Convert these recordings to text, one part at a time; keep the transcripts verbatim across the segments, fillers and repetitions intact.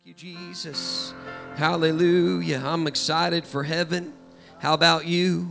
you, Jesus. Hallelujah. I'm excited for heaven. How about you?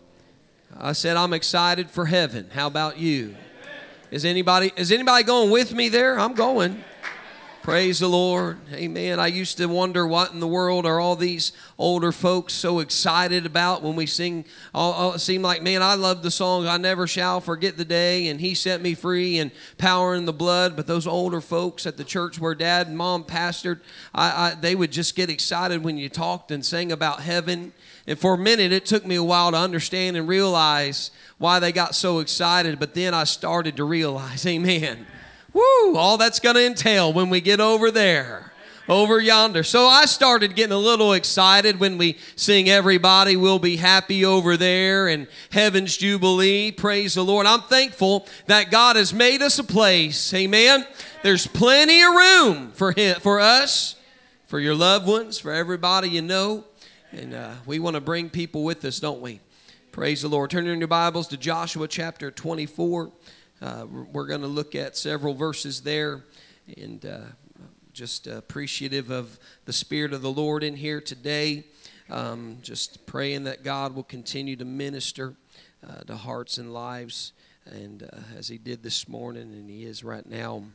I said I'm excited for heaven. How about you? Is anybody is anybody going with me there? I'm going. Praise the Lord. Amen. I used to wonder what in the world are all these older folks so excited about when we sing. All, all, it seemed like, man, I love the song, I Never Shall Forget the Day, and He Set Me Free, and Power in the Blood. But those older folks at the church where Dad and Mom pastored, I, I, they would just get excited when you talked and sang about heaven. And for a minute, it took me a while to understand and realize why they got so excited. But then I started to realize, amen, woo, all that's going to entail when we get over there, over yonder. So I started getting a little excited when we sing Everybody Will Be Happy Over There and Heaven's Jubilee. Praise the Lord. I'm thankful that God has made us a place. Amen. There's plenty of room for him, for us, for your loved ones, for everybody you know. And uh, we want to bring people with us, don't we? Praise the Lord. Turn in your Bibles to Joshua chapter twenty-four. Uh, we're going to look at several verses there, and uh, just appreciative of the Spirit of the Lord in here today. Um, just praying that God will continue to minister uh, to hearts and lives, and uh, as He did this morning, and He is right now.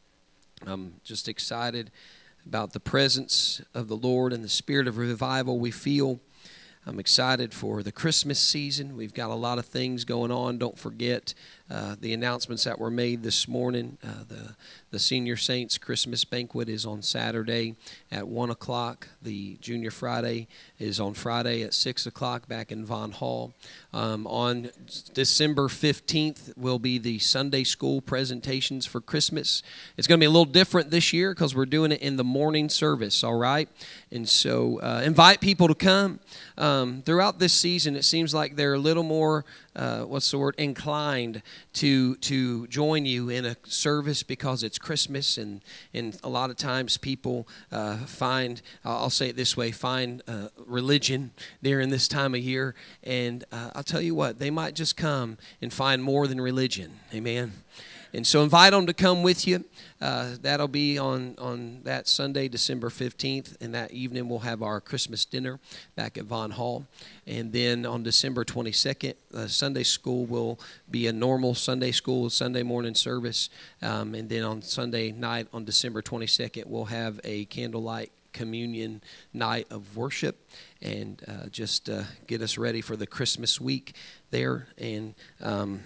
I'm just excited about the presence of the Lord and the spirit of revival we feel. I'm excited for the Christmas season. We've got a lot of things going on. Don't forget uh, the announcements that were made this morning. Uh, the, the Senior Saints Christmas Banquet is on Saturday at one o'clock. The Junior Friday is on Friday at six o'clock back in Von Hall. Um, on December fifteenth will be the Sunday school presentations for Christmas. It's going to be a little different this year because we're doing it in the morning service, all right? And so uh, invite people to come. Um, throughout this season, it seems like they're a little more, uh, what's the word, inclined to to join you in a service because it's Christmas, and, and a lot of times people uh, find, I'll say it this way, find uh, religion during this time of year, and uh, I'll tell you what, they might just come and find more than religion, amen? And so invite them to come with you. Uh, that'll be on, on that Sunday, December fifteenth, and that evening we'll have our Christmas dinner back at Von Hall. And then on December twenty-second, uh, Sunday school will be a normal Sunday school, Sunday morning service. Um, and then on Sunday night, on December twenty-second, we'll have a candlelight communion night of worship, and uh, just uh, get us ready for the Christmas week there. And um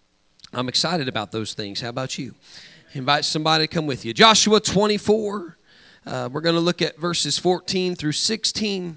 I'm excited about those things. How about you? Invite somebody to come with you. Joshua twenty-four. Uh, we're going to look at verses fourteen through sixteen,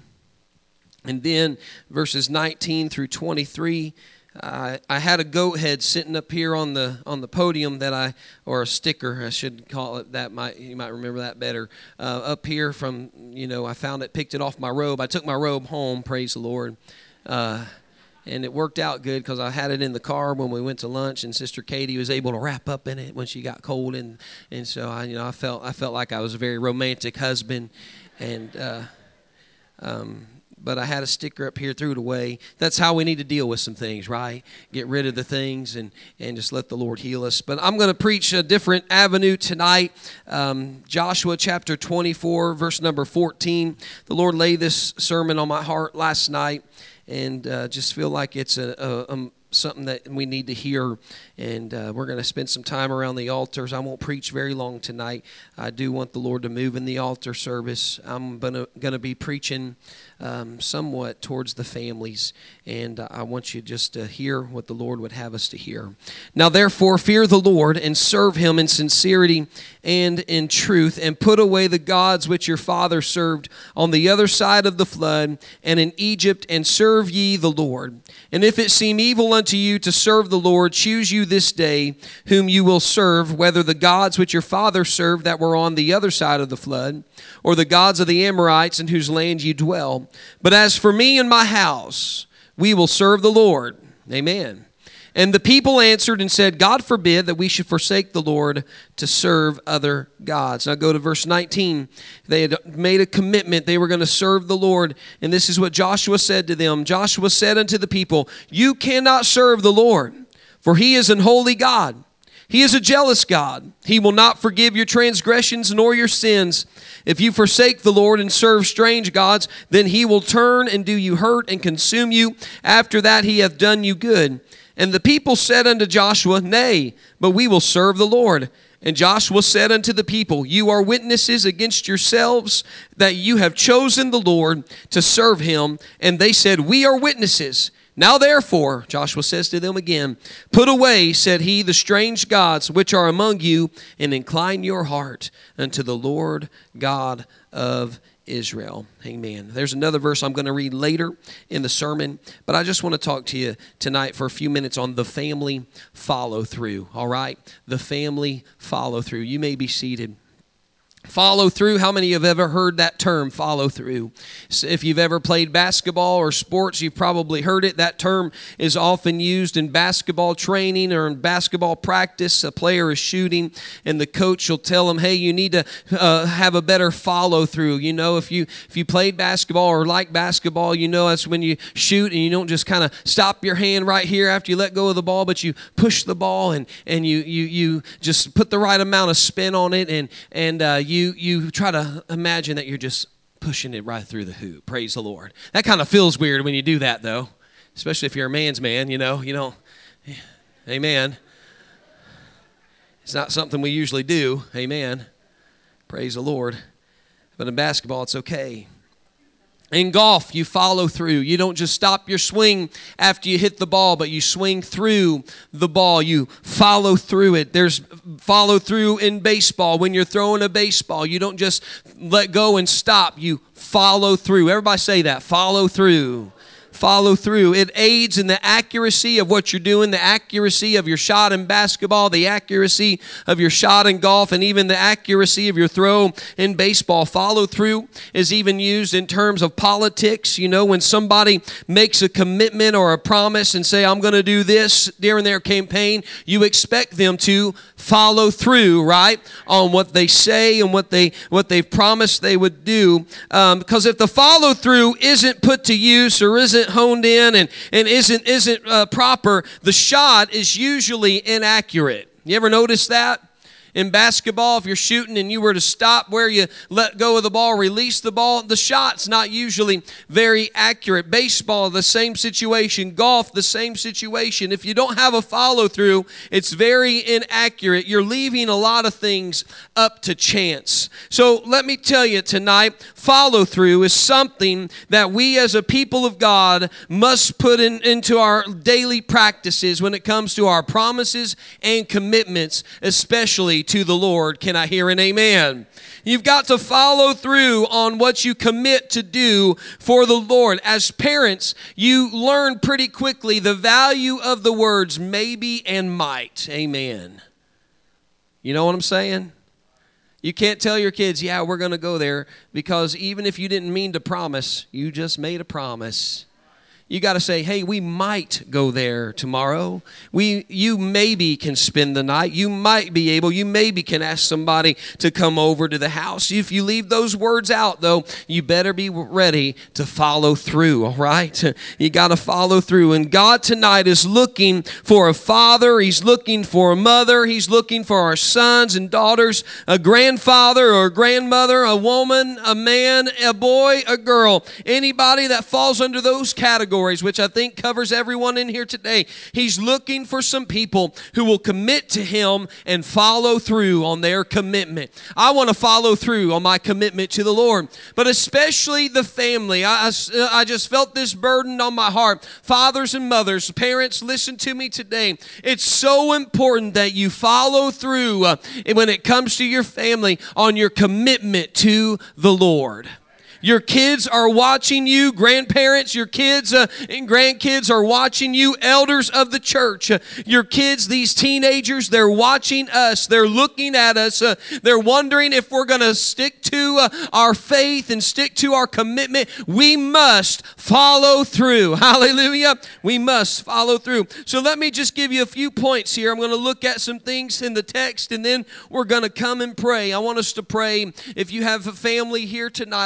and then verses nineteen through twenty-three. Uh, I had a goat head sitting up here on the on the podium that I, or a sticker, I should call it that. Might you might remember that better. Uh, up here from, you know, I found it, picked it off my robe. I took my robe home. Praise the Lord. Uh, And it worked out good because I had it in the car when we went to lunch, and Sister Katie was able to wrap up in it when she got cold, and and so I, you know, I felt I felt like I was a very romantic husband, and uh, um, but I had a sticker up here, threw it away. That's how we need to deal with some things, right? Get rid of the things and and just let the Lord heal us. But I'm going to preach a different avenue tonight. Um, Joshua chapter twenty-four, verse number fourteen. The Lord laid this sermon on my heart last night, and uh, just feel like it's a, a, a something that we need to hear. And uh, we're going to spend some time around the altars. I won't preach very long tonight. I do want the Lord to move in the altar service. I'm going to be preaching um, somewhat towards the families, and uh, I want you just to hear what the Lord would have us to hear. Now, therefore, fear the Lord and serve Him in sincerity and in truth, and put away the gods which your father served on the other side of the flood and in Egypt, and serve ye the Lord. And if it seem evil unto you to serve the Lord, choose you this day whom you will serve, whether the gods which your father served that were on the other side of the flood, or the gods of the Amorites in whose land you dwell. But as for me and my house, we will serve the Lord. Amen. And the people answered and said, God forbid that we should forsake the Lord to serve other gods. Now go to verse nineteen. They had made a commitment. They were going to serve the Lord. And this is what Joshua said to them. Joshua said unto the people, you cannot serve the Lord, for He is an holy God. He is a jealous God. He will not forgive your transgressions nor your sins. If you forsake the Lord and serve strange gods, then he will turn and do you hurt and consume you. After that he hath done you good. And the people said unto Joshua, Nay, but we will serve the Lord. And Joshua said unto the people, You are witnesses against yourselves that you have chosen the Lord to serve him. And they said, We are witnesses. Now therefore, Joshua says to them again, Put away, said he, the strange gods which are among you, and incline your heart unto the Lord God of Israel. Amen. There's another verse I'm going to read later in the sermon, but I just want to talk to you tonight for a few minutes on the family follow through. All right? The family follow through. You may be seated. Follow through. How many have ever heard that term, follow through? So if you've ever played basketball or sports, you've probably heard it. That term is often used in basketball training or in basketball practice. A player is shooting, and the coach will tell him, hey, you need to uh, have a better follow through. You know, if you if you played basketball or like basketball, you know that's when you shoot and you don't just kind of stop your hand right here after you let go of the ball, but you push the ball and, and you, you, you just put the right amount of spin on it, and, and uh, you You, you try to imagine that you're just pushing it right through the hoop. Praise the Lord. That kind of feels weird when you do that, though, especially if you're a man's man, you know. You don't, amen. It's not something we usually do, amen. Praise the Lord. But in basketball, it's okay. In golf, you follow through. You don't just stop your swing after you hit the ball, but you swing through the ball. You follow through it. There's follow through in baseball. When you're throwing a baseball, you don't just let go and stop. You follow through. Everybody say that. Follow through. Follow through. It aids in the accuracy of what you're doing, the accuracy of your shot in basketball, the accuracy of your shot in golf, and even the accuracy of your throw in baseball. Follow through is even used in terms of politics. You know, when somebody makes a commitment or a promise and say, I'm going to do this during their campaign, you expect them to follow through, right, on what they say and what, they, what they've promised they would do. Um, because if the follow through isn't put to use or isn't honed in and, and isn't, isn't uh, proper, the shot is usually inaccurate. You ever notice that? In basketball, if you're shooting and you were to stop where you let go of the ball, release the ball, the shot's not usually very accurate. Baseball, the same situation. Golf, the same situation. If you don't have a follow-through, it's very inaccurate. You're leaving a lot of things up to chance. So let me tell you tonight, follow-through is something that we as a people of God must put in, into our daily practices when it comes to our promises and commitments, especially to the Lord. Can I hear an amen? You've got to follow through on what you commit to do for the Lord. As parents, you learn pretty quickly the value of the words maybe and might. Amen. You know what I'm saying? You can't tell your kids, yeah, we're going to go there, because even if you didn't mean to promise, you just made a promise. You got to say, hey, we might go there tomorrow. We, you maybe can spend the night. You might be able, you maybe can ask somebody to come over to the house. If you leave those words out, though, you better be ready to follow through, all right? You got to follow through. And God tonight is looking for a father. He's looking for a mother. He's looking for our sons and daughters, a grandfather or a grandmother, a woman, a man, a boy, a girl. Anybody that falls under those categories, which I think covers everyone in here today. He's looking for some people who will commit to him and follow through on their commitment. I want to follow through on my commitment to the Lord, but especially the family. I, I, I just felt this burden on my heart. Fathers and mothers, parents, listen to me today. It's so important that you follow through uh, when it comes to your family on your commitment to the Lord. Your kids are watching you. Grandparents, your kids uh, and grandkids are watching you. Elders of the church, uh, your kids, these teenagers, they're watching us. They're looking at us. Uh, they're wondering if we're going to stick to uh, our faith and stick to our commitment. We must follow through. Hallelujah. We must follow through. So let me just give you a few points here. I'm going to look at some things in the text, and then we're going to come and pray. I want us to pray. If you have a family here tonight, I want you to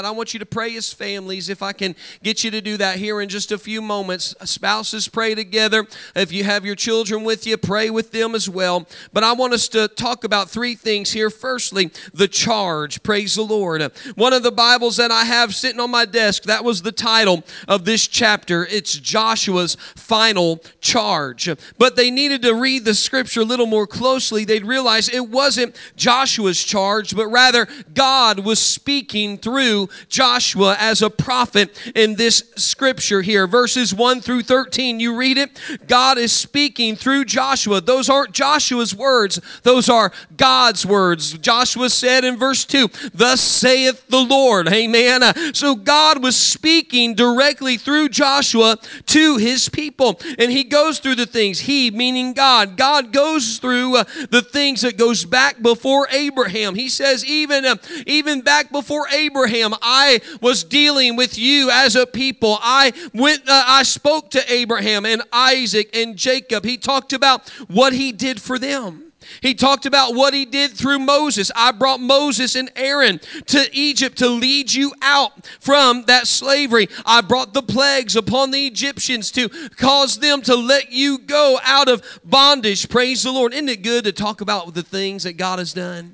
pray as families. If I can get you to do that here in just a few moments. Spouses, pray together. If you have your children with you, pray with them as well. But I want us to talk about three things here. Firstly, the charge. Praise the Lord. One of the Bibles that I have sitting on my desk, that was the title of this chapter. It's Joshua's final charge. But they needed to read the scripture a little more closely. They'd realize it wasn't Joshua's charge, but rather God was speaking through Joshua as a prophet in this scripture here. Verses one through thirteen, you read it. God is speaking through Joshua. Those aren't Joshua's words. Those are God's words. Joshua said in verse two, "Thus saith the Lord." Amen. So God was speaking directly through Joshua to his people. And he goes through the things. He, meaning God. God goes through uh, the things that goes back before Abraham. He says, even, uh, even back before Abraham, I was dealing with you as a people. I went, uh, I spoke to Abraham and Isaac and Jacob. He talked about what he did for them. He talked about what he did through Moses. I brought Moses and Aaron to Egypt to lead you out from that slavery. I brought the plagues upon the Egyptians to cause them to let you go out of bondage. Praise the Lord. Isn't it good to talk about the things that God has done?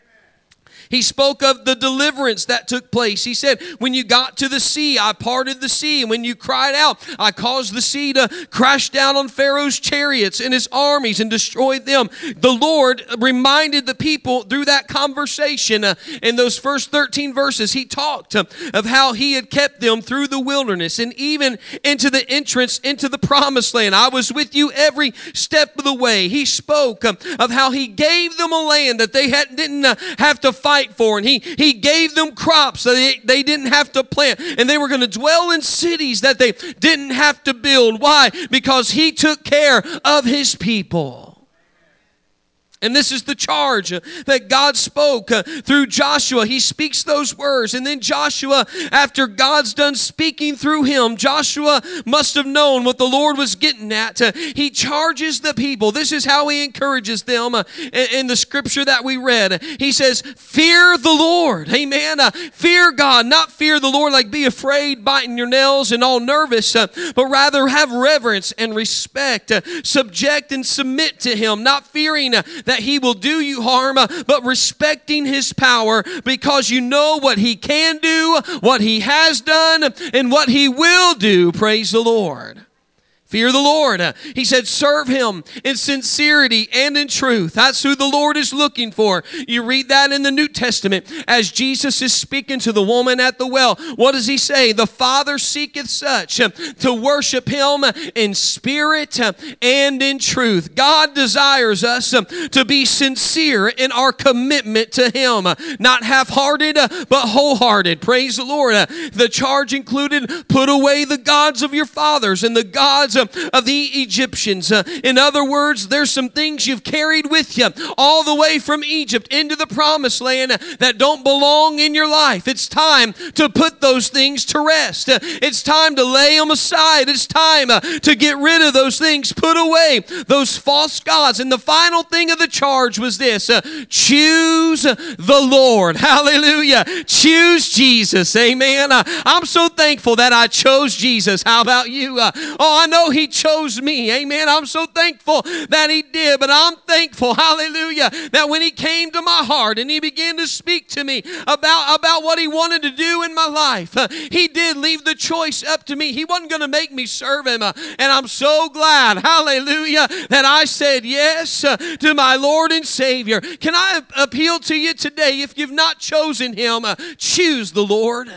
He spoke of the deliverance that took place. He said, when you got to the sea, I parted the sea. And when you cried out, I caused the sea to crash down on Pharaoh's chariots and his armies and destroyed them. The Lord reminded the people through that conversation uh, in those first thirteen verses. He talked uh, of how he had kept them through the wilderness and even into the entrance into the promised land. I was with you every step of the way. He spoke uh, of how he gave them a land that they had, didn't uh, have to fight for, and he, he gave them crops so they, they didn't have to plant, and they were going to dwell in cities that they didn't have to build. Why? Because he took care of his people. And this is the charge that God spoke uh, through Joshua. He speaks those words. And then Joshua, after God's done speaking through him, Joshua must have known what the Lord was getting at. Uh, he charges the people. This is how he encourages them uh, in, in the scripture that we read. He says, fear the Lord. Amen. Uh, fear God, not fear the Lord like be afraid, biting your nails and all nervous, uh, but rather have reverence and respect. Uh, subject and submit to him, not fearing uh, that he will do you harm, but respecting his power because you know what he can do, what he has done, and what he will do. Praise the Lord. Fear the Lord. He said, serve him in sincerity and in truth. That's who the Lord is looking for. You read that in the New Testament as Jesus is speaking to the woman at the well. What does he say? The Father seeketh such to worship him in spirit and in truth. God desires us to be sincere in our commitment to him. Not half-hearted, but wholehearted. Praise the Lord. The charge included, put away the gods of your fathers and the gods of of the Egyptians. Uh, in other words, there's some things you've carried with you all the way from Egypt into the promised land that don't belong in your life. It's time to put those things to rest. Uh, it's time to lay them aside. It's time uh, to get rid of those things, put away those false gods. And the final thing of the charge was this, uh, choose the Lord. Hallelujah. Choose Jesus. Amen. Uh, I'm so thankful that I chose Jesus. How about you? Uh, oh, I know he chose me. Amen. I'm so thankful that he did, but I'm thankful, hallelujah, that when he came to my heart and he began to speak to me about, about what he wanted to do in my life, uh, he did leave the choice up to me. He wasn't going to make me serve him. Uh, and I'm so glad, hallelujah, that I said yes uh, to my Lord and Savior. Can I appeal to you today, if you've not chosen him, uh, choose the Lord.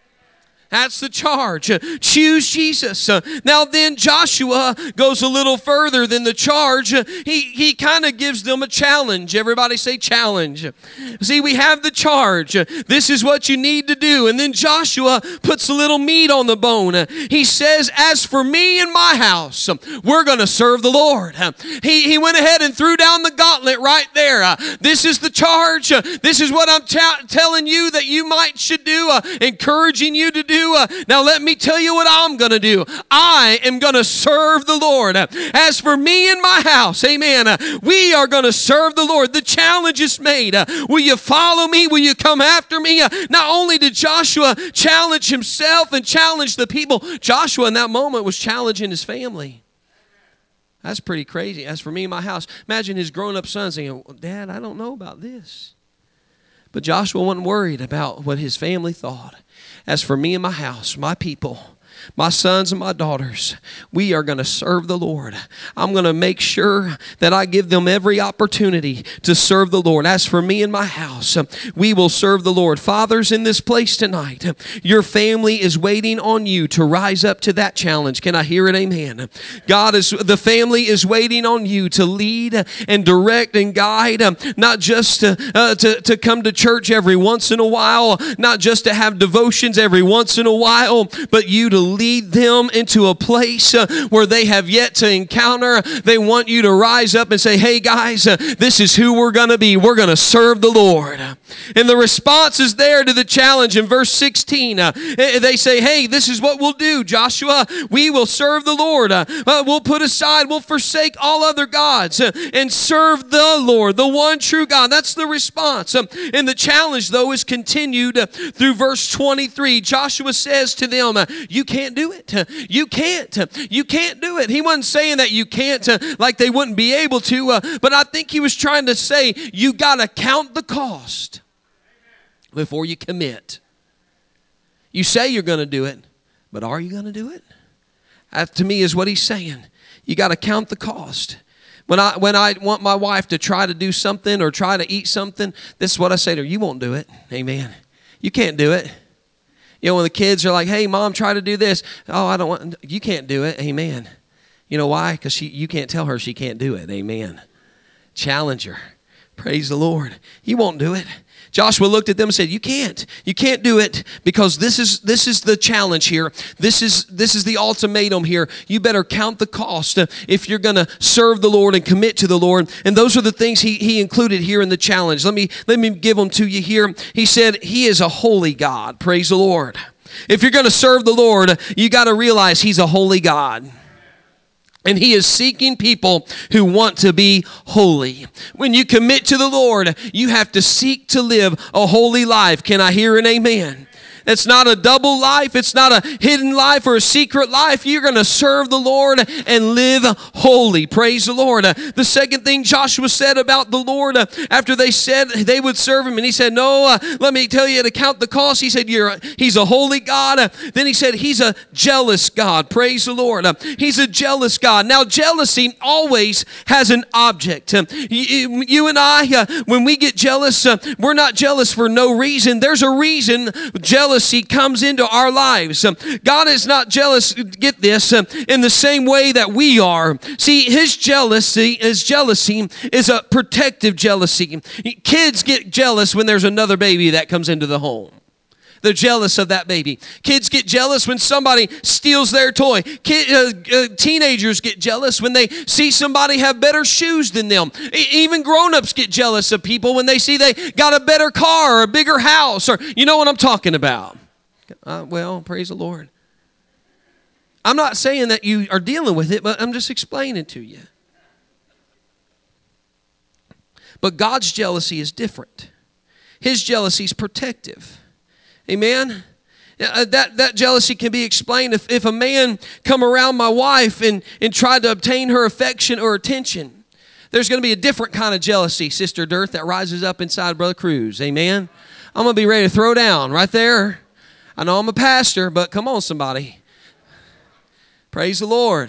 That's the charge. Choose Jesus. Now then, Joshua goes a little further than the charge. He, he kind of gives them a challenge. Everybody say challenge. See, we have the charge. This is what you need to do. And then Joshua puts a little meat on the bone. He says, as for me and my house, we're going to serve the Lord. He, he went ahead and threw down the gauntlet right there. This is the charge. This is what I'm t- telling you that you might should do, uh, encouraging you to do. do. Uh, now let me tell you what I'm going to do. I am going to serve the Lord. As for me and my house, amen, uh, we are going to serve the Lord. The challenge is made. Uh, will you follow me? Will you come after me? Uh, not only did Joshua challenge himself and challenge the people, Joshua in that moment was challenging his family. That's pretty crazy. As for me and my house, imagine his grown-up son saying, well, Dad, I don't know about this. But Joshua wasn't worried about what his family thought. As for me and my house, my people, my sons and my daughters, we are going to serve the Lord. I'm going to make sure that I give them every opportunity to serve the Lord. As for me and my house, we will serve the Lord. Fathers in this place tonight, your family is waiting on you to rise up to that challenge. Can I hear it? Amen. God is, the family is waiting on you to lead and direct and guide, not just to, uh, to, to come to church every once in a while, not just to have devotions every once in a while, but you to lead them into a place uh, where they have yet to encounter. They want you to rise up and say, hey guys, uh, this is who we're going to be. We're going to serve the Lord. And the response is there to the challenge in verse sixteen. Uh, they say, hey, this is what we'll do, Joshua. We will serve the Lord. Uh, uh, we'll put aside, we'll forsake all other gods uh, and serve the Lord, the one true God. That's the response. Um, and the challenge, though, is continued uh, through verse twenty-three. Joshua says to them, uh, you can't do it. You can't. You can't do it. He wasn't saying that you can't uh, like they wouldn't be able to, uh, but I think he was trying to say you got to count the cost before you commit. You say you're going to do it, but are you going to do it? That to me is what he's saying. You got to count the cost. When I when I want my wife to try to do something or try to eat something, this is what I say to her. You won't do it. Amen. You can't do it. You know, when the kids are like, hey, Mom, try to do this. Oh, I don't want, you can't do it. Amen. You know why? Because she, you can't tell her she can't do it. Amen. Challenge her. Praise the Lord. You won't do it. Joshua looked at them and said, you can't. You can't do it because this is this is the challenge here. This is this is the ultimatum here. You better count the cost if you're going to serve the Lord and commit to the Lord. And those are the things he, he included here in the challenge. Let me, let me give them to you here. He said, he is a holy God. Praise the Lord. If you're going to serve the Lord, you got to realize he's a holy God. And he is seeking people who want to be holy. When you commit to the Lord, you have to seek to live a holy life. Can I hear an amen? It's not a double life. It's not a hidden life or a secret life. You're going to serve the Lord and live holy. Praise the Lord. Uh, the second thing Joshua said about the Lord uh, after they said they would serve him, and he said, no, uh, let me tell you to count the cost. He said, You're a, he's a holy God. Uh, then he said, he's a jealous God. Praise the Lord. Uh, he's a jealous God. Now, jealousy always has an object. Uh, you, you and I, uh, when we get jealous, uh, we're not jealous for no reason. There's a reason jealous Jealousy comes into our lives. Um, God is not jealous, get this, um, in the same way that we are. See, his jealousy, his jealousy is a protective jealousy. Kids get jealous when there's another baby that comes into the home. They're jealous of that baby. Kids get jealous when somebody steals their toy. Kid, uh, uh, teenagers get jealous when they see somebody have better shoes than them. E- even grown-ups get jealous of people when they see they got a better car or a bigger house, or you know what I'm talking about. Uh, well, praise the Lord. I'm not saying that you are dealing with it, but I'm just explaining to you. But God's jealousy is different. His jealousy is protective. Amen. Uh, that, that jealousy can be explained if, if a man come around my wife and, and tried to obtain her affection or attention. There's going to be a different kind of jealousy, Sister Dirt, that rises up inside Brother Cruz. Amen. I'm going to be ready to throw down right there. I know I'm a pastor, but come on, somebody. Praise the Lord.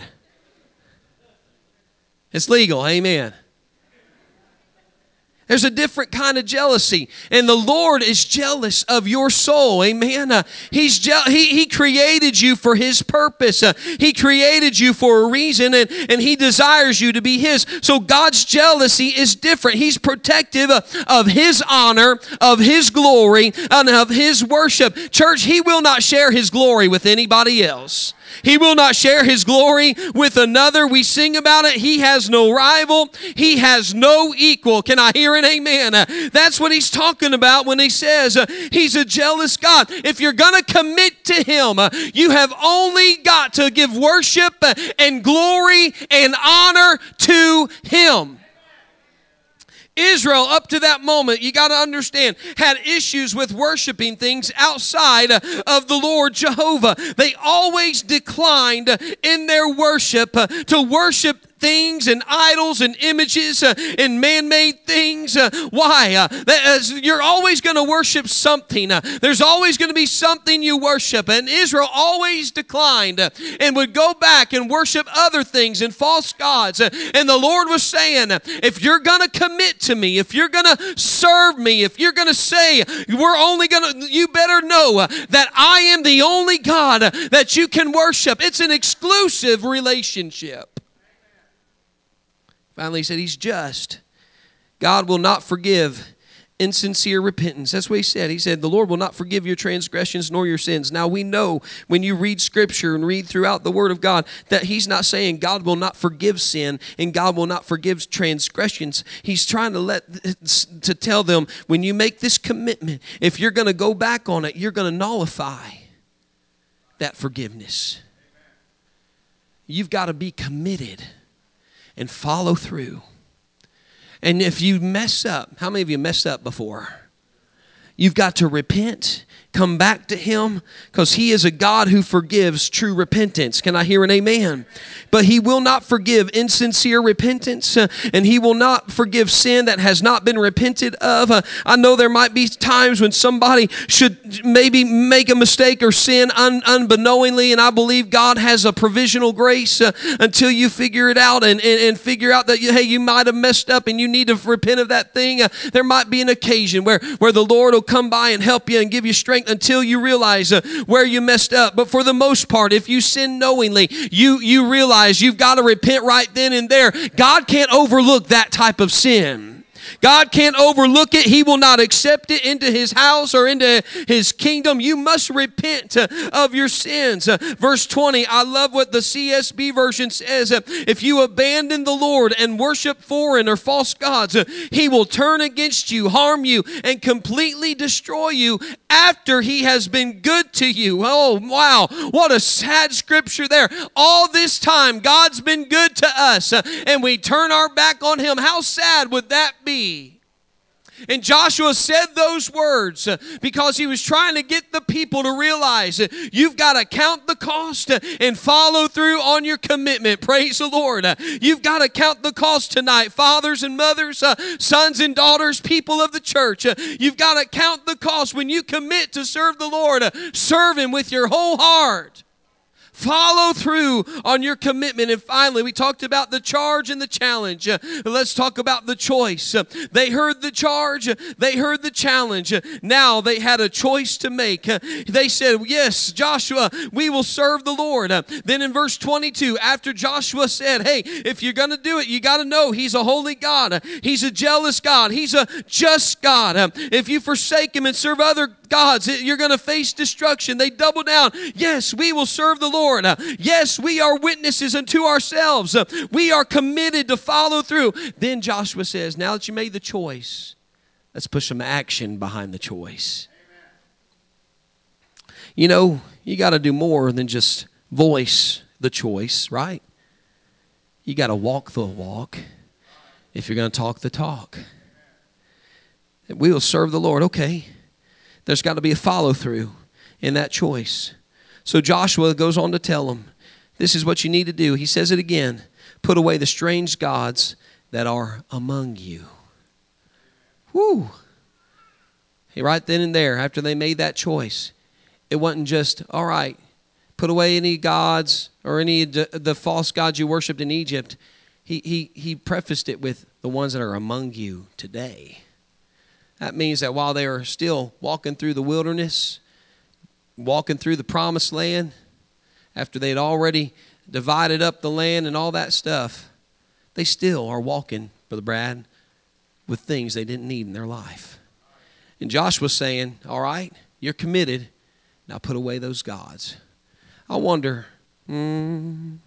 It's legal. Amen. There's a different kind of jealousy. And the Lord is jealous of your soul. Amen. Uh, he's je- he, he created you for his purpose. Uh, he created you for a reason, and, and he desires you to be his. So God's jealousy is different. He's protective of, of his honor, of his glory, and of his worship. Church, he will not share his glory with anybody else. He will not share his glory with another. We sing about it. He has no rival. He has no equal. Can I hear an amen? Uh, that's what he's talking about when he says uh, he's a jealous God. If you're going to commit to him, uh, you have only got to give worship uh, and glory and honor to him. Israel, up to that moment, you got to understand, had issues with worshiping things outside of the Lord Jehovah. They always declined in their worship to worship things and idols and images uh, and man-made things. Uh, why? Uh, that, uh, you're always going to worship something. Uh, there's always going to be something you worship. And Israel always declined uh, and would go back and worship other things and false gods. Uh, and the Lord was saying, if you're going to commit to me, if you're going to serve me, if you're going to say, we're only going to, you better know uh, that I am the only God uh, that you can worship. It's an exclusive relationship. Finally, he said he's just. God will not forgive insincere repentance. That's what he said. He said, the Lord will not forgive your transgressions nor your sins. Now, we know when you read Scripture and read throughout the Word of God that he's not saying God will not forgive sin and God will not forgive transgressions. He's trying to let to tell them, when you make this commitment, if you're going to go back on it, you're going to nullify that forgiveness. You've got to be committed and follow through. And if you mess up, how many of you messed up before? You've got to repent, come back to him, because he is a God who forgives true repentance. Can I hear an amen? But he will not forgive insincere repentance, uh, and he will not forgive sin that has not been repented of. Uh, I know there might be times when somebody should maybe make a mistake or sin un- unbeknowingly, and I believe God has a provisional grace uh, until you figure it out and, and, and figure out that, you, hey, you might have messed up and you need to repent of that thing. Uh, there might be an occasion where, where the Lord will come by and help you and give you strength until you realize uh, where you messed up. But for the most part, if you sin knowingly, you, you realize you've got to repent right then and there. God can't overlook that type of sin. God can't overlook it. He will not accept it into his house or into his kingdom. You must repent uh, of your sins. Uh, verse twenty, I love what the C S B version says. Uh, if you abandon the Lord and worship foreign or false gods, uh, he will turn against you, harm you, and completely destroy you after he has been good to you. Oh, wow. What a sad scripture there. All this time, God's been good to us, uh, and we turn our back on him. How sad would that be? And Joshua said those words uh, because he was trying to get the people to realize that uh, you've got to count the cost uh, and follow through on your commitment. Praise the Lord. Uh, you've got to count the cost tonight, fathers and mothers, uh, sons and daughters, people of the church. Uh, you've got to count the cost when you commit to serve the Lord. Uh, serve him with your whole heart. Follow through on your commitment. And finally, we talked about the charge and the challenge. Uh, let's talk about the choice. Uh, they heard the charge. Uh, they heard the challenge. Uh, now they had a choice to make. Uh, they said, yes, Joshua, we will serve the Lord. Uh, then in verse twenty-two, after Joshua said, hey, if you're going to do it, you got to know he's a holy God. Uh, he's a jealous God. He's a just God. Uh, if you forsake him and serve other gods, you're going to face destruction. They double down. Yes, we will serve the Lord. Uh, yes, we are witnesses unto ourselves. Uh, we are committed to follow through. Then Joshua says, now that you made the choice, let's put some action behind the choice. Amen. You know, you got to do more than just voice the choice, right? You got to walk the walk if you're going to talk the talk. We will serve the Lord. Okay. There's got to be a follow through in that choice. So Joshua goes on to tell them, this is what you need to do. He says it again. Put away the strange gods that are among you. Whew. Hey, right then and there, after they made that choice, it wasn't just, all right, put away any gods or any of the false gods you worshipped in Egypt. He, he, he prefaced it with the ones that are among you today. That means that while they are still walking through the wilderness, walking through the promised land, after they'd already divided up the land and all that stuff, they still are walking, Brother Brad, with things they didn't need in their life. And Joshua's saying, all right, you're committed. Now put away those gods. I wonder, Mm.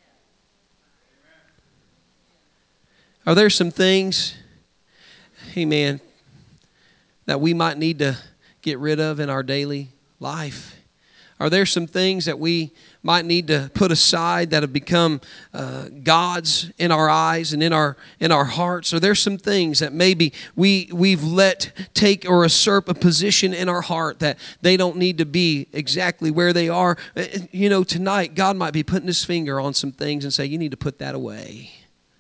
Are there some things, amen, that we might need to get rid of in our daily life? Are there some things that we might need to put aside that have become uh, gods in our eyes and in our in our hearts? Are there some things that maybe we we've let take or usurp a position in our heart that they don't need to be exactly where they are? You know, tonight God might be putting His finger on some things and say, you need to put that away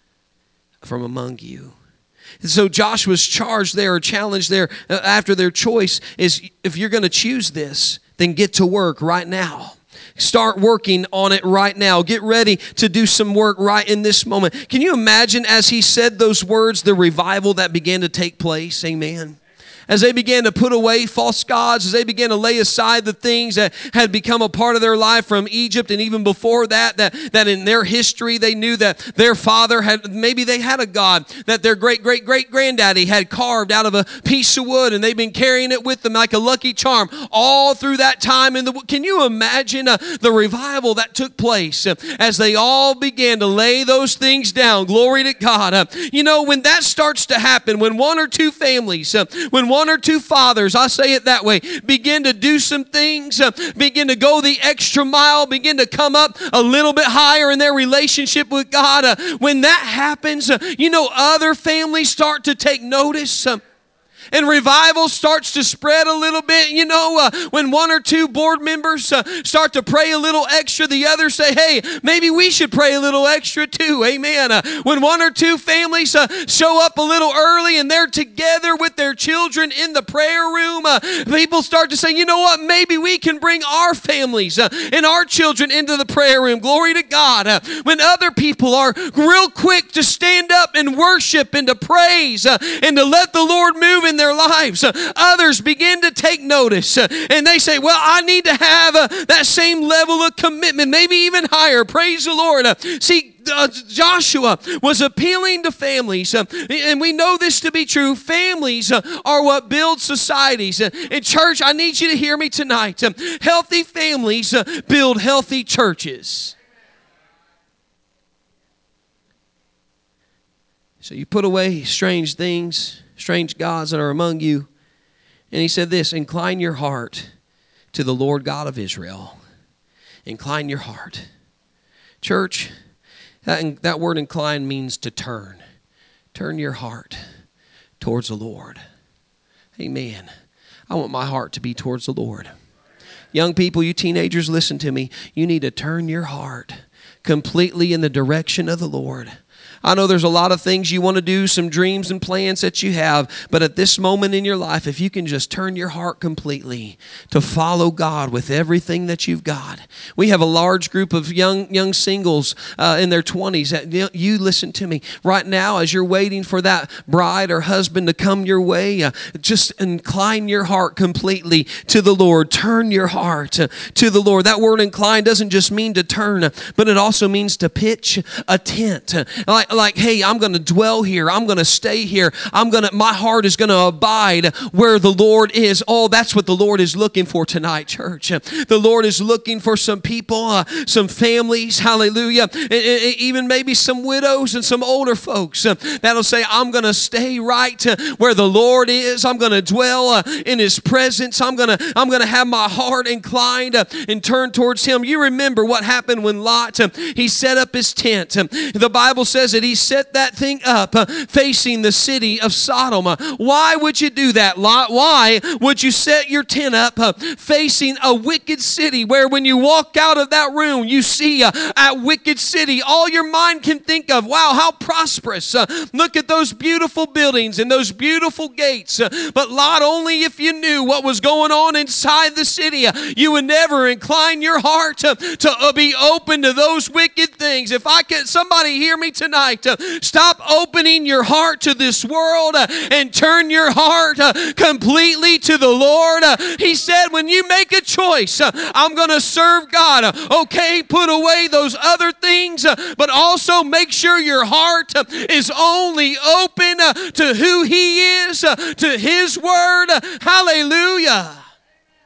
from among you. And so Joshua's charge there, or challenge there after their choice is, if you're going to choose this, then get to work right now. Start working on it right now. Get ready to do some work right in this moment. Can you imagine as he said those words, the revival that began to take place? Amen. As they began to put away false gods, as they began to lay aside the things that had become a part of their life from Egypt, and even before that, that, that in their history they knew that their father had, maybe they had a god that their great-great-great-granddaddy had carved out of a piece of wood, and they've been carrying it with them like a lucky charm all through that time. In the, can you imagine uh, the revival that took place uh, as they all began to lay those things down? Glory to God. Uh, you know, when that starts to happen, when one or two families, uh, when one or two fathers, I say it that way, begin to do some things, uh, begin to go the extra mile, begin to come up a little bit higher in their relationship with God. Uh, when that happens, uh, you know, other families start to take notice. Uh, And revival starts to spread a little bit. You know, uh, when one or two board members uh, start to pray a little extra, the others say, hey, maybe we should pray a little extra too. Amen. Uh, when one or two families uh, show up a little early and they're together with their children in the prayer room, uh, people start to say, you know what, maybe we can bring our families uh, and our children into the prayer room. Glory to God. Uh, when other people are real quick to stand up and worship and to praise uh, and to let the Lord move in their lives, uh, others begin to take notice uh, and they say, well, I need to have uh, that same level of commitment, maybe even higher. Praise the Lord. Uh, see, uh, Joshua was appealing to families, uh, and we know this to be true. Families uh, are what build societies. Uh, in church, I need you to hear me tonight. Uh, healthy families uh, build healthy churches. So you put away strange things, strange gods that are among you. And he said this, incline your heart to the Lord God of Israel. Incline your heart. Church, that, that word incline means to turn. Turn your heart towards the Lord. Amen. I want my heart to be towards the Lord. Young people, you teenagers, listen to me. You need to turn your heart completely in the direction of the Lord. I know there's a lot of things you want to do, some dreams and plans that you have, but at this moment in your life, if you can just turn your heart completely to follow God with everything that you've got. We have a large group of young young singles uh, in their twenties. That, you, know, you listen to me right now as you're waiting for that bride or husband to come your way. Uh, just incline your heart completely to the Lord. Turn your heart uh, to the Lord. That word incline doesn't just mean to turn, uh, but it also means to pitch a tent. Uh, like Like, hey, I'm going to dwell here. I'm going to stay here. I'm going to, my heart is going to abide where the Lord is. Oh, that's what the Lord is looking for tonight, church. The Lord is looking for some people, uh, some families, hallelujah, and, and even maybe some widows and some older folks uh, that'll say, I'm going to stay right uh, where the Lord is. I'm going to dwell uh, in His presence. I'm going to, I'm going to have my heart inclined uh, and turn towards Him. You remember what happened when Lot, uh, he set up his tent. Uh, the Bible says that he set that thing up uh, facing the city of Sodom. Uh, why would you do that, Lot? Why would you set your tent up uh, facing a wicked city where when you walk out of that room, you see uh, a wicked city? All your mind can think of, wow, how prosperous. Uh, look at those beautiful buildings and those beautiful gates. Uh, but Lot, only if you knew what was going on inside the city, uh, you would never incline your heart uh, to uh, be open to those wicked things. If I could, somebody hear me tonight. Uh, stop opening your heart to this world uh, and turn your heart uh, completely to the Lord. Uh, he said, when you make a choice, uh, I'm going to serve God. Uh, okay, put away those other things, uh, but also make sure your heart uh, is only open uh, to who He is, uh, to His word. Uh, hallelujah.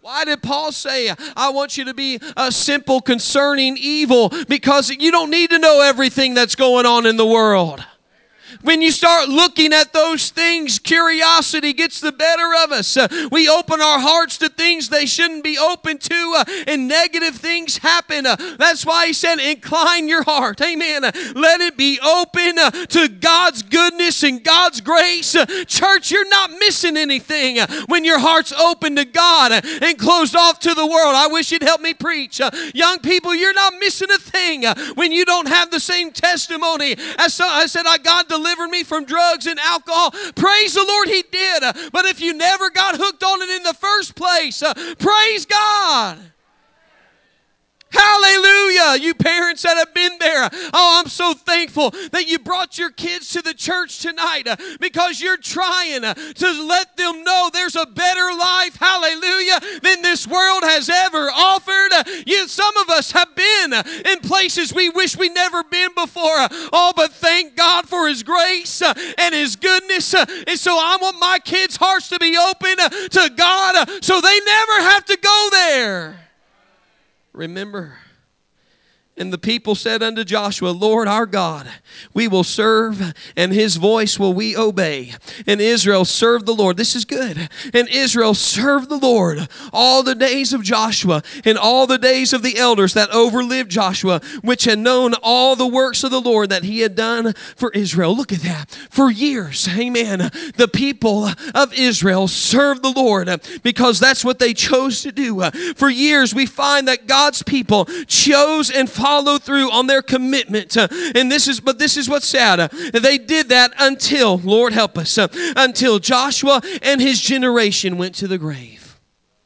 Why did Paul say, I want you to be uh, simple concerning evil? Because you don't need to know everything that's going on in the world. When you start looking at those things, curiosity gets the better of us. Uh, we open our hearts to things they shouldn't be open to, uh, and negative things happen. Uh, that's why he said, incline your heart. Amen. Uh, let it be open uh, to God's goodness and God's grace. Uh, church, you're not missing anything uh, when your heart's open to God uh, and closed off to the world. I wish you'd help me preach. Uh, young people, you're not missing a thing uh, when you don't have the same testimony. As so, I said, I God delivered me from drugs and alcohol. Praise the Lord, he did. Uh, but if you never got hooked on it in the first place, uh, praise God. Hallelujah. You parents that have been there. Oh, I'm so thankful that you brought your kids to the church tonight uh, because you're trying uh, to let them know there's a better life, hallelujah, than this world has ever offered. Uh, you, some of us have been uh, in places we wish we never been before. Uh, oh, but thank God for his grace uh, and his goodness. Uh, and so I want my kids' hearts to be open uh, to God uh, so they never have to go there. Remember, and the people said unto Joshua, Lord our God, we will serve, and his voice will we obey. And Israel served the Lord. This is good. And Israel served the Lord all the days of Joshua and all the days of the elders that overlived Joshua, which had known all the works of the Lord that he had done for Israel. Look at that. For years, amen, the people of Israel served the Lord because that's what they chose to do. For years, we find that God's people chose and follow through on their commitment. Uh, and this is, but this is what's sad. Uh, they did that until, Lord help us, uh, until Joshua and his generation went to the grave.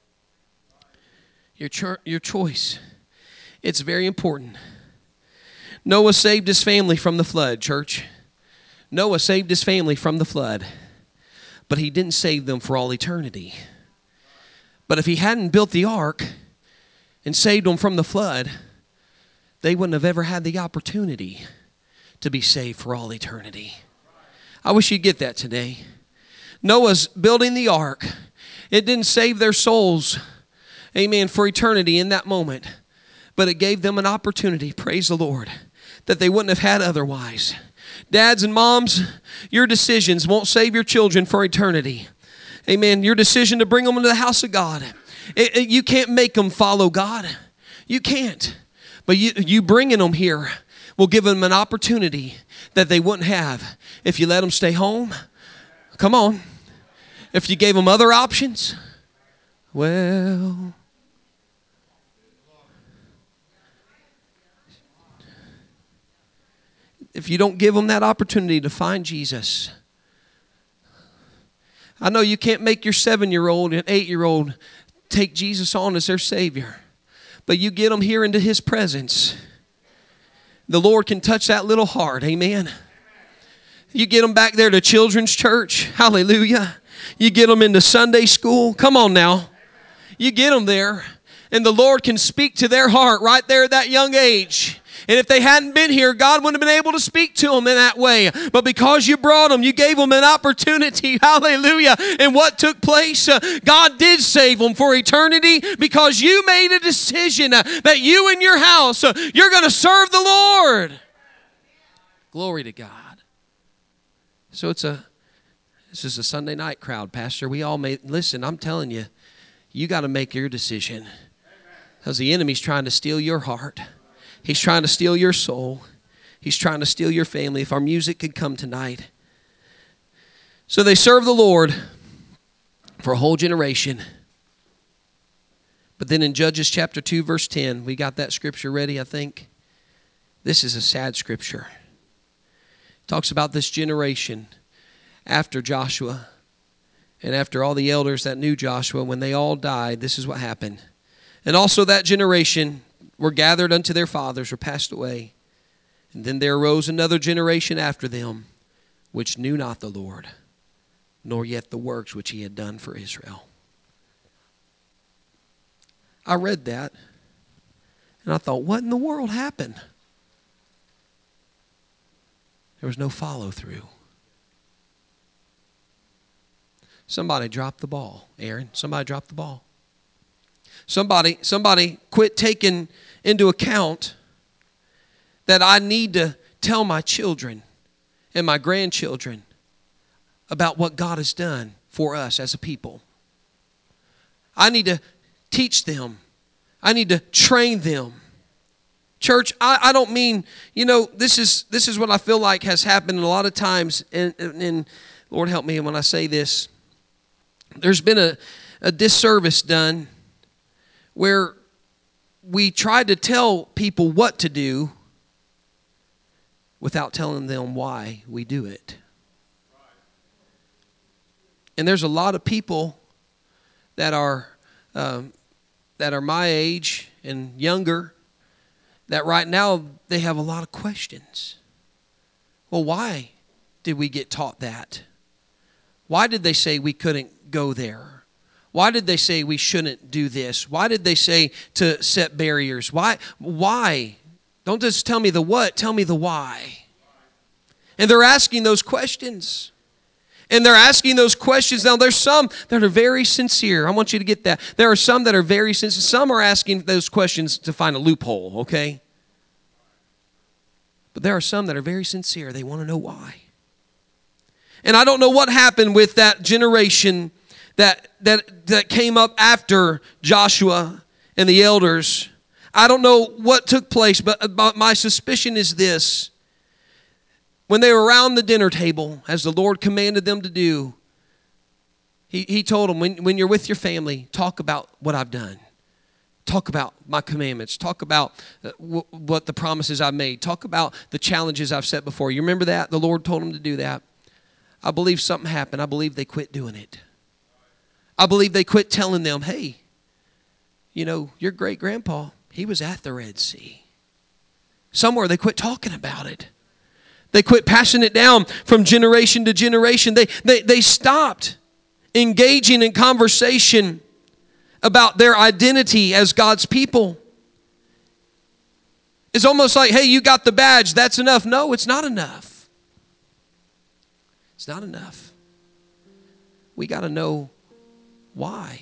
Your, cho- your choice, it's very important. Noah saved his family from the flood, church. Noah saved his family from the flood, but he didn't save them for all eternity. But if he hadn't built the ark and saved them from the flood, they wouldn't have ever had the opportunity to be saved for all eternity. I wish you'd get that today. Noah's building the ark. It didn't save their souls, amen, for eternity in that moment. But it gave them an opportunity, praise the Lord, that they wouldn't have had otherwise. Dads and moms, your decisions won't save your children for eternity. Amen. Your decision to bring them into the house of God. It, it, you can't make them follow God. You can't. But you, you bringing them here will give them an opportunity that they wouldn't have if you let them stay home. Come on. If you gave them other options, well, if you don't give them that opportunity to find Jesus. I know you can't make your seven-year-old and eight-year-old take Jesus on as their Savior. But you get them here into his presence, the Lord can touch that little heart. Amen. You get them back there to children's church. Hallelujah. You get them into Sunday school. Come on now. You get them there, and the Lord can speak to their heart right there at that young age. And if they hadn't been here, God wouldn't have been able to speak to them in that way. But because you brought them, you gave them an opportunity. Hallelujah. And what took place? Uh, God did save them for eternity because you made a decision uh, that you and your house, uh, you're going to serve the Lord. Glory to God. So it's a, this is a Sunday night crowd, Pastor. We all made, listen, I'm telling you, you got to make your decision because the enemy's trying to steal your heart. He's trying to steal your soul. He's trying to steal your family. If our music could come tonight. So they served the Lord for a whole generation. But then in Judges chapter two, verse ten, we got that scripture ready, I think. This is a sad scripture. It talks about this generation after Joshua and after all the elders that knew Joshua. When they all died, this is what happened. And also that generation were gathered unto their fathers, or passed away. And then there arose another generation after them, which knew not the Lord, nor yet the works which he had done for Israel. I read that, and I thought, what in the world happened? There was no follow through. Somebody dropped the ball, Aaron. Somebody dropped the ball. Somebody, somebody quit taking into account that I need to tell my children and my grandchildren about what God has done for us as a people. I need to teach them. I need to train them. Church, I, I don't mean, you know, this is this is what I feel like has happened a lot of times, and, and, and Lord help me when I say this. There's been a, a disservice done where we tried to tell people what to do without telling them why we do it. And there's a lot of people that are um, that are my age and younger that right now they have a lot of questions. Well, why did we get taught that? Why did they say we couldn't go there? Why did they say we shouldn't do this? Why did they say to set barriers? Why? Why? Don't just tell me the what, tell me the why. And they're asking those questions. And they're asking those questions. Now, there's some that are very sincere. I want you to get that. There are some that are very sincere. Some are asking those questions to find a loophole, okay? But there are some that are very sincere. They want to know why. And I don't know what happened with that generation that that that came up after Joshua and the elders. I don't know what took place, but, but my suspicion is this. When they were around the dinner table, as the Lord commanded them to do, he, he told them, when, when you're with your family, talk about what I've done. Talk about my commandments. Talk about w- what the promises I've made. Talk about the challenges I've set before you. Remember that? The Lord told them to do that. I believe something happened. I believe they quit doing it. I believe they quit telling them, hey, you know, your great-grandpa, he was at the Red Sea. Somewhere they quit talking about it. They quit passing it down from generation to generation. They, they, they stopped engaging in conversation about their identity as God's people. It's almost like, hey, you got the badge, that's enough. No, it's not enough. It's not enough. We got to know why.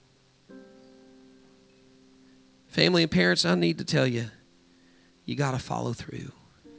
Family and parents, I need to tell you, you got to follow through.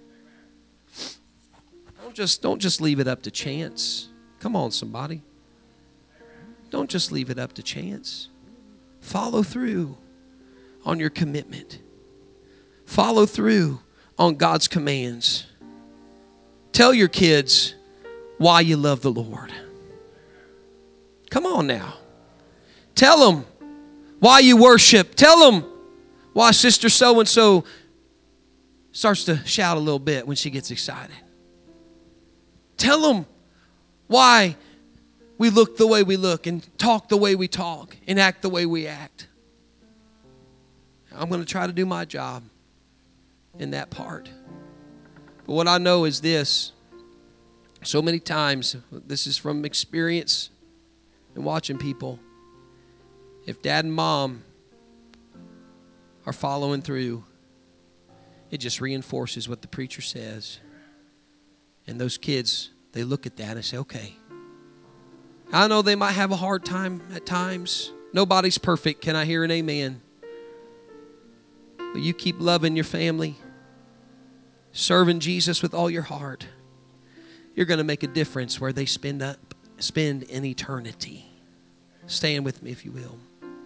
Don't just, don't just leave it up to chance. Come on, somebody. Don't just leave it up to chance. Follow through on your commitment. Follow through on God's commands. Tell your kids why you love the Lord. Come on now. Tell them why you worship. Tell them why Sister so-and-so starts to shout a little bit when she gets excited. Tell them why we look the way we look and talk the way we talk and act the way we act. I'm going to try to do my job in that part. But what I know is this. So many times, this is from experience and watching people. If dad and mom are following through, it just reinforces what the preacher says. And those kids, they look at that and say, okay. I know they might have a hard time at times. Nobody's perfect. Can I hear an amen? But you keep loving your family, serving Jesus with all your heart. You're going to make a difference where they spend up, spend an eternity. Stand with me if you will.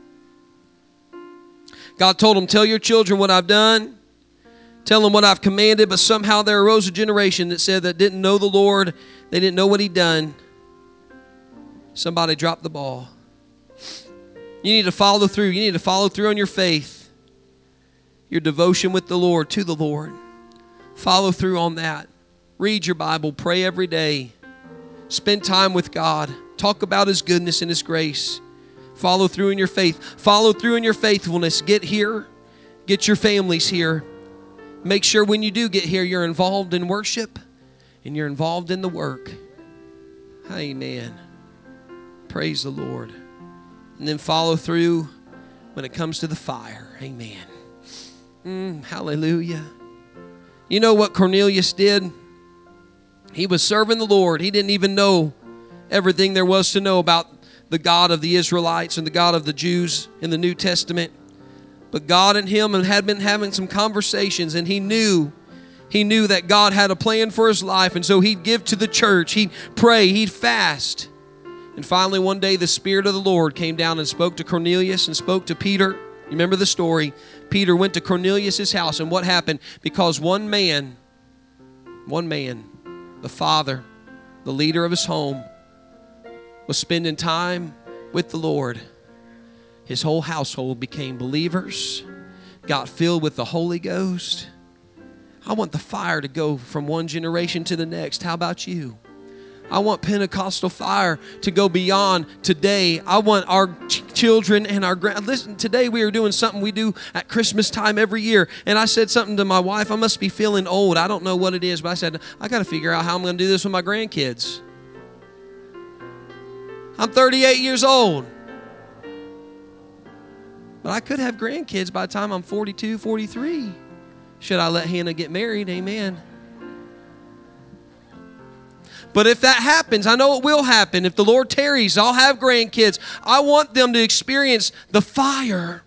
God told them, tell your children what I've done. Tell them what I've commanded. But somehow there arose a generation that said that didn't know the Lord. They didn't know what he'd done. Somebody dropped the ball. You need to follow through. You need to follow through on your faith. Your devotion with the Lord, to the Lord. Follow through on that. Read your Bible. Pray every day. Spend time with God. Talk about his goodness and his grace. Follow through in your faith. Follow through in your faithfulness. Get here. Get your families here. Make sure when you do get here, you're involved in worship and you're involved in the work. Amen. Praise the Lord. And then follow through when it comes to the fire. Amen. Mm, hallelujah. You know what Cornelius did? He was serving the Lord. He didn't even know everything there was to know about the God of the Israelites and the God of the Jews in the New Testament. But God and him had been having some conversations, and he knew, he knew that God had a plan for his life, and so he'd give to the church, he'd pray, he'd fast. And finally one day the Spirit of the Lord came down and spoke to Cornelius and spoke to Peter. You remember the story? Peter went to Cornelius' house, and what happened? Because one man, one man, the father, the leader of his home, was spending time with the Lord. His whole household became believers, got filled with the Holy Ghost. I want the fire to go from one generation to the next. How about you? I want Pentecostal fire to go beyond today. I want our ch- children and our grand. Listen, today we are doing something we do at Christmas time every year. And I said something to my wife. I must be feeling old. I don't know what it is, but I said, I got to figure out how I'm going to do this with my grandkids. I'm thirty-eight years old. But I could have grandkids by the time I'm forty-two, forty-three. Should I let Hannah get married? Amen. But if that happens, I know it will happen. If the Lord tarries, I'll have grandkids. I want them to experience the fire.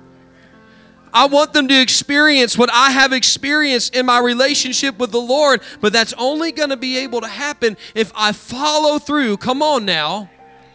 I want them to experience what I have experienced in my relationship with the Lord. But that's only going to be able to happen if I follow through. Come on now.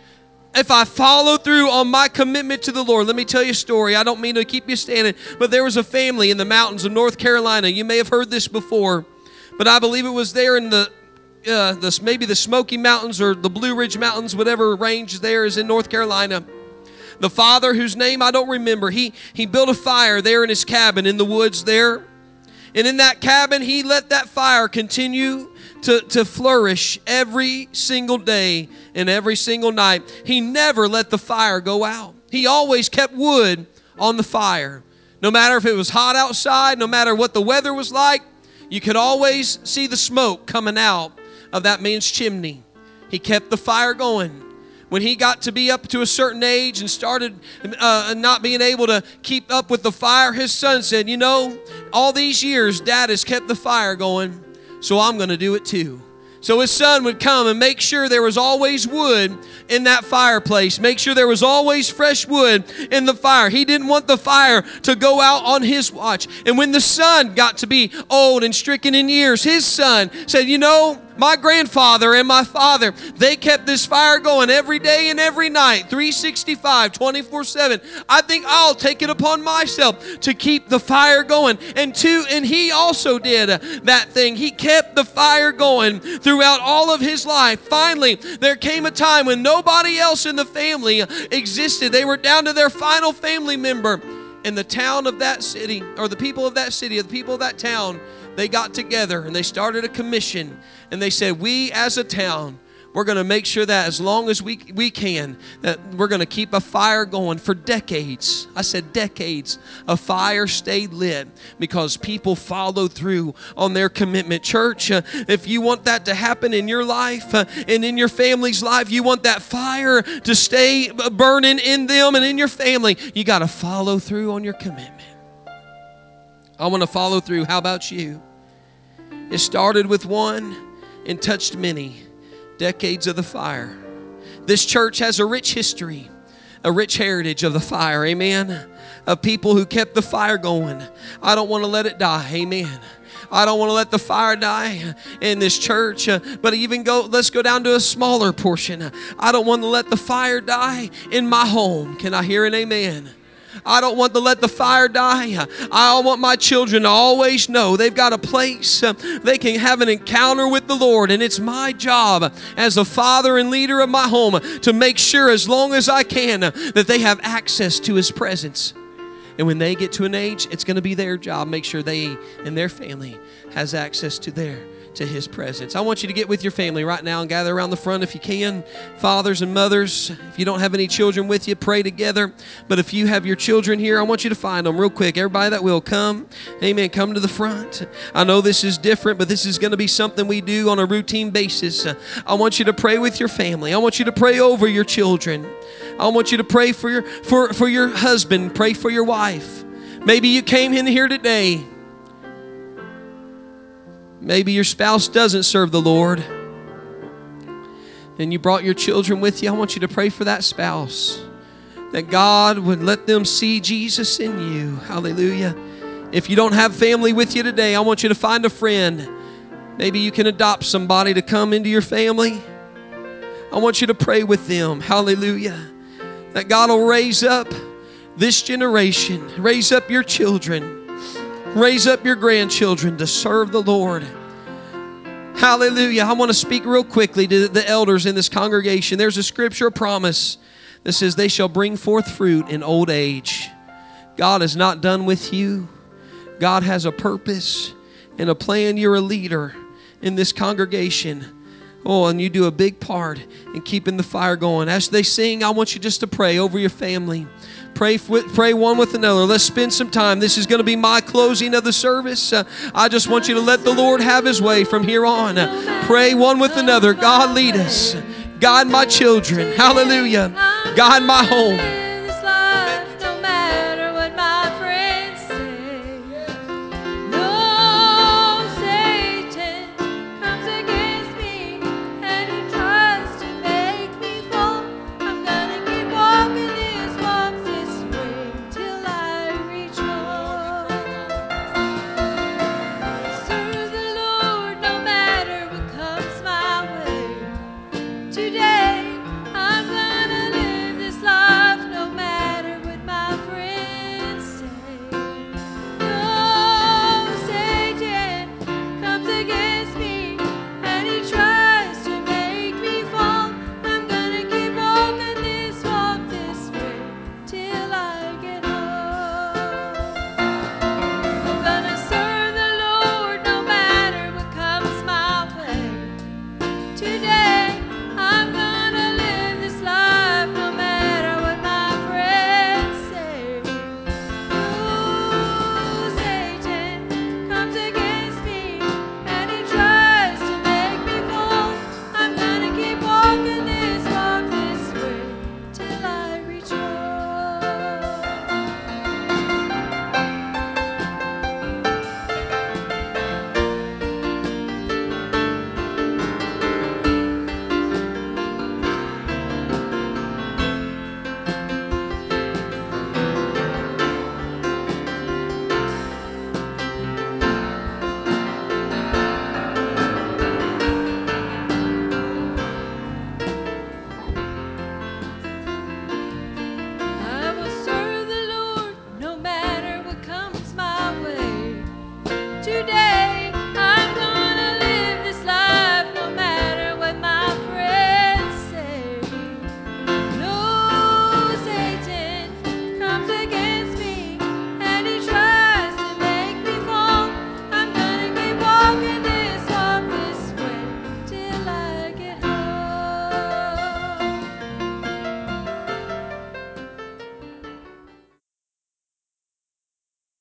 If I follow through on my commitment to the Lord. Let me tell you a story. I don't mean to keep you standing, but there was a family in the mountains of North Carolina. You may have heard this before, but I believe it was there in the Uh, this, maybe the Smoky Mountains or the Blue Ridge Mountains, whatever range there is in North Carolina. The father, whose name I don't remember, he, he built a fire there in his cabin in the woods there. And in that cabin, he let that fire continue to, to flourish every single day and every single night. He never let the fire go out. He always kept wood on the fire. No matter if it was hot outside, no matter what the weather was like, you could always see the smoke coming out of that man's chimney. He kept the fire going. When he got to be up to a certain age and started uh, not being able to keep up with the fire, his son said, you know, all these years, Dad has kept the fire going, so I'm going to do it too. So his son would come and make sure there was always wood in that fireplace. Make sure there was always fresh wood in the fire. He didn't want the fire to go out on his watch. And when the son got to be old and stricken in years, his son said, you know, my grandfather and my father, they kept this fire going every day and every night, three sixty-five, twenty-four seven. I think I'll take it upon myself to keep the fire going. And two, and he also did that thing. He kept the fire going throughout all of his life. Finally, there came a time when nobody else in the family existed. They were down to their final family member. And the town of that city, or the people of that city, or the people of that town, they got together and they started a commission. And they said, we as a town, we're going to make sure that as long as we, we can, that we're going to keep a fire going for decades. I said decades. A fire stayed lit because people followed through on their commitment. Church, uh, if you want that to happen in your life uh, and in your family's life, you want that fire to stay burning in them and in your family, you got to follow through on your commitment. I want to follow through. How about you? It started with one and touched many. Decades of the fire. This church has a rich history, a rich heritage of the fire, amen, of people who kept the fire going. I don't want to let it die, amen. I don't want to let the fire die in this church, uh, but even go, let's go down to a smaller portion. I don't want to let the fire die in my home. Can I hear an amen? I don't want to let the fire die. I want my children to always know they've got a place they can have an encounter with the Lord. And it's my job as a father and leader of my home to make sure as long as I can that they have access to His presence. And when they get to an age, it's going to be their job. Make sure they and their family has access to their to His presence. I want you to get with your family right now and gather around the front if you can. Fathers and mothers, if you don't have any children with you, pray together. But if you have your children here, I want you to find them real quick. Everybody that will, come. Amen. Come to the front. I know this is different, but this is going to be something we do on a routine basis. I want you to pray with your family. I want you to pray over your children. I want you to pray for your for, for your husband. Pray for your wife. Maybe you came in here today. Maybe your spouse doesn't serve the Lord. and you brought your children with you, I want you to pray for that spouse, that God would let them see Jesus in you. Hallelujah. If you don't have family with you today, I want you to find a friend. Maybe you can adopt somebody to come into your family. I want you to pray with them. Hallelujah. That God will raise up this generation, raise up your children, raise up your grandchildren to serve the Lord. Hallelujah. I want to speak real quickly to the elders in this congregation. There's a scripture promise that says they shall bring forth fruit in old age. God is not done with you. God has a purpose and a plan. You're a leader in this congregation. Oh, and you do a big part in keeping the fire going. As they sing, I want you just to pray over your family. Pray, pray one with another. Let's spend some time. This is going to be my closing of the service. Uh, I just want you to let the Lord have His way from here on. Uh, pray one with another. God, lead us. Guide my children. Hallelujah. Guide my home.